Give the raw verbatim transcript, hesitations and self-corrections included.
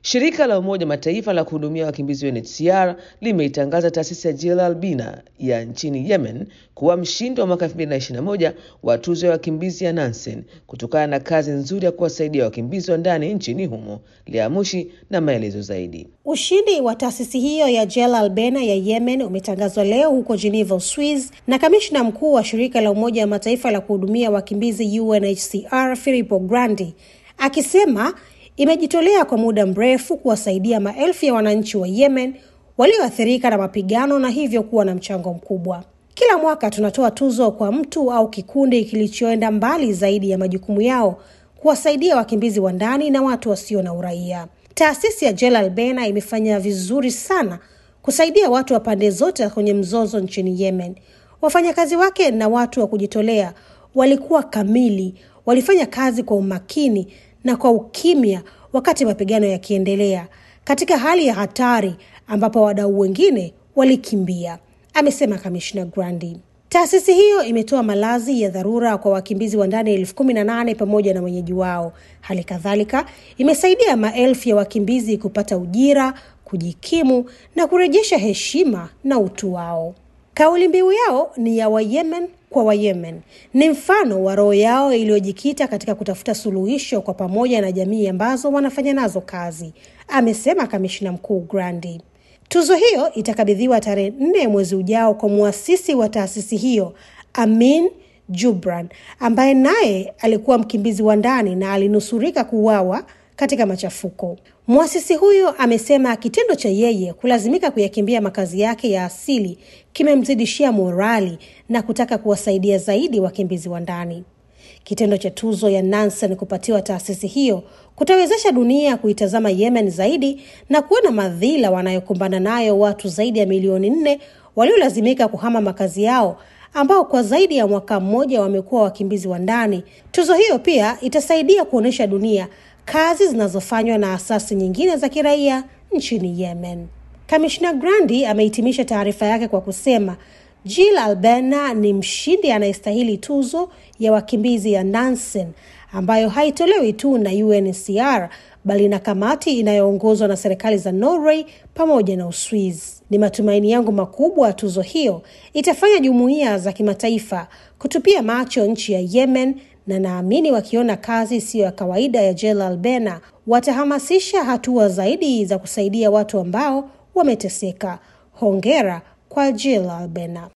Shirika la Umoja Mataifa la kuhudumia wakimbizi U N H C R limeitangaza taasisi ya Jilal Bina ya nchini Yemen kuwa mshindi wa mwaka elfu mbili na ishirini na moja wa tuzo ya wakimbizi ya Nansen kutokana na kazi nzuri ya kuwasaidia wakimbizi wa ndani nchini humo. Liamushi na maelezo zaidi. Ushindi wa taasisi hiyo ya Jilal Bina ya Yemen umetangazwa leo huko Geneva, Uswizi, na kamishna mkuu wa shirika la Umoja wa Mataifa la kuhudumia wakimbizi U N H C R Filippo Grandi, akisema imejitolea kwa muda mrefu kuwasaidia maelfu ya wananchi wa Yemen walioathirika na mapigano na hivyo kuwa na mchango mkubwa. Kila mwaka tunatoa tuzo kwa mtu au kikundi kilichoenda mbali zaidi ya majukumu yao kuwasaidia wakimbizi wa ndani na watu wasio na uraia. Taasisi ya Jilal Bina imefanya vizuri sana kusaidia watu wa pande zote kwenye mzozo nchini Yemen. Wafanyakazi wake na watu wa kujitolea walikuwa kamili, walifanya kazi kwa umakini na kwa ukimya wakati mapigano yakiendelea, katika hali ya hatari ambapo wadau wengine walikimbia, amesema Kamishna Grandi. Taasisi hiyo imetoa malazi ya dharura kwa wakimbizi wa ndani elfu kumi na nane pamoja na wenyeji wao. Hali kadhalika imesaidia maelfu ya wakimbizi kupata ujira, kujikimu na kurejesha heshima na utu wao. Kauli mbiu yao ni ya Wayemen kwa Wayemen. Ni mfano wa roho yao iliyojikita katika kutafuta suluhisho kwa pamoja na jamii ambazo wanafanya nazo kazi, amesema Kamishna Mkuu Grandi. Tuzo hiyo itakabidhiwa tarehe nne mwezi ujao kwa muasisi wa taasisi hiyo, Amin Jubran, ambaye naye alikuwa mkimbizi wa ndani na alinusurika kuuawa katika machafuko. Muasisi huyo amesema kitendo cha yeye kulazimika kuyakimbia makazi yake ya asili kimemzidishia morali na kutaka kuwasaidia zaidi wakimbizi wa ndani. Kitendo cha tuzo ya Nansen kupatiwa taasisi hiyo kutawezesha dunia kuitazama Yemen zaidi na kuona madhila wanayokumbana nayo watu zaidi ya milioni nne waliolazimika kuhama makazi yao, ambao kwa zaidi ya mwaka mmoja wamekuwa wakimbizi wa ndani. Tuzo hiyo pia itasaidia kuonesha dunia kazi zinazofanywa na asasi nyingine za kiraia nchini Yemen. Kamishna Grandi amehitimisha taarifa yake kwa kusema Jilal Bina ni mshindi anayestahili tuzo ya wakimbizi ya Nansen, ambayo haitolewi tu na U N H C R bali na kamati inayoongozwa na serikali za Norway pamoja na Uswizi. Ni matumaini yangu makubwa tuzo hiyo itafanya jumuiya za kimataifa kutupia macho nchi ya Yemen, na naamini wakiona kazi isiyo ya kawaida ya Jilal Bina watahamasisha hatua zaidi za kusaidia watu ambao wameteseka. Hongera kwa Jilal Bina.